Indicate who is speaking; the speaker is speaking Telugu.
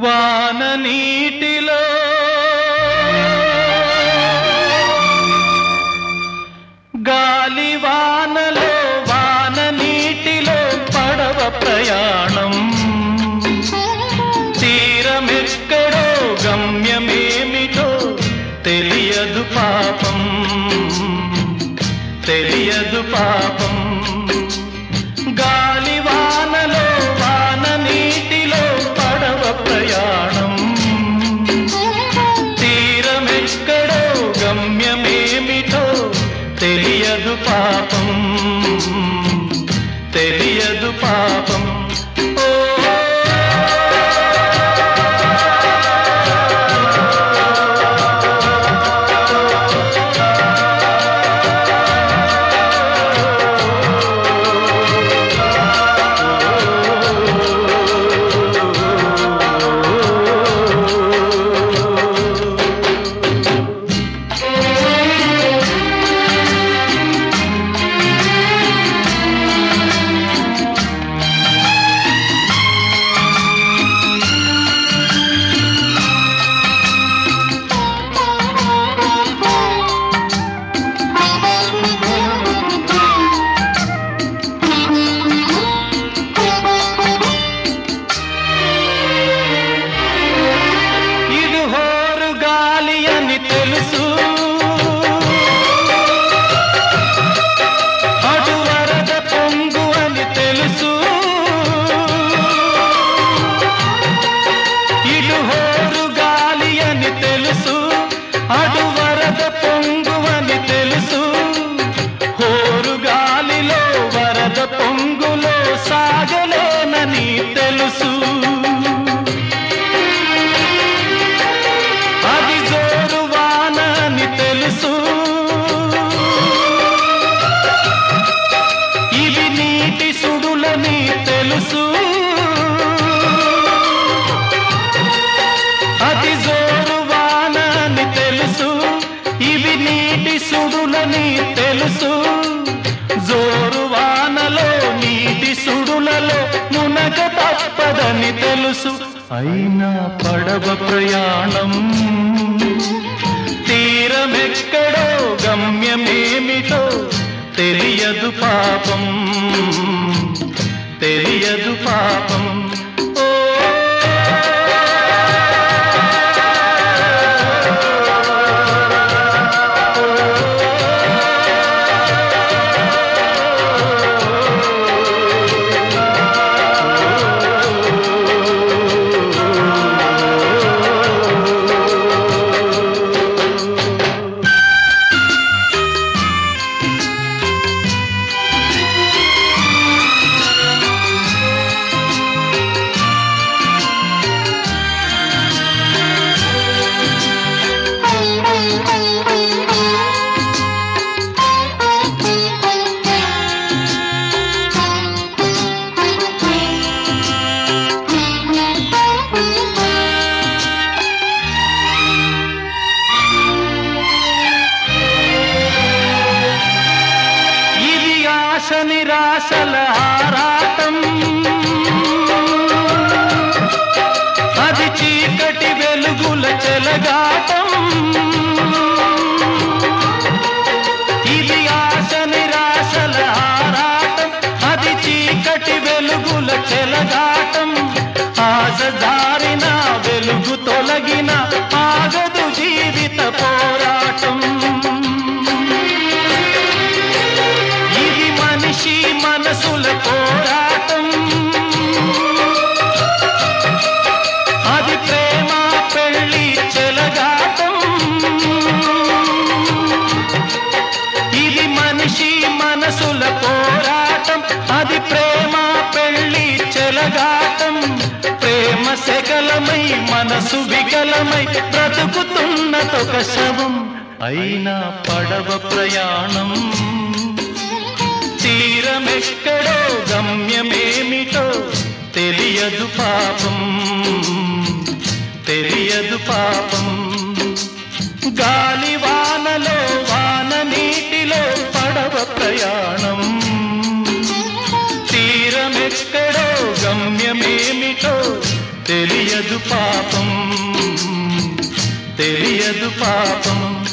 Speaker 1: వాన నీటిలో గాలి వానలో వాన నీటిలో పడవ ప్రయాణం తీరమెక్కడో గమ్యమేమిటో తెలియదు పాపం తెలియదు పాపం గాలి వానలో వాన నీటిలో పడవ ప్రయాణం తీరమెక్కడో గమ్యమేమిటో తెలియదు పాపం తెలియదు పాపం తెలుసు అటు వరద పొంగు అని తెలుసు ఇటు హోరు గాలి అని తెలుసు అటు వరద పొంగు అని తెలుసు హోరు గాలిలో వరద పొంగులో సాగలేనని తెలుసు ఇవి నీటి సుడులని తెలుసు అతి జోరు వాన అని తెలుసు ఇవి నీటి సుడులని తెలుసు జోరు వానలో నీటి సుడులలో మునగ తప్పదని తెలుసు అయినా పడవ ప్రయాణం తీరమెక్కడో గమ్యమేమిటో తెలియదు పాపం తెలియదు పాపం నిరాశల ఆరాటం అది చీకటి వెలుగుల చెలగాటం ఇది ఆశ నిరాశల ఆరాటం అది చీకటి వెలుగుల చెలగాటం ఆశ జారిన వెలుగు తొలగిన ఆగదు జీవిత పోరాటం మనసుల పోరాటం అది ప్రేమ పెళ్లి చెలగాటం ఇది మనిషి మనసుల పోరాటం అది ప్రేమ పెళ్లి చెలగాటం ప్రేమ సెగలమై మనసు వికలమై బ్రతుకుతున్నదొక శవం అయినా పడవ ప్రయాణం తీరమెక్కడో గమ్యమేమిటో తెలియదు పాపం తెలియదు పాపం గాలి వానలో వాన నీటిలో పడవ ప్రయాణం తీరమెక్కడో గమ్యమేమిటో తెలియదు పాపం తెలియదు పాపం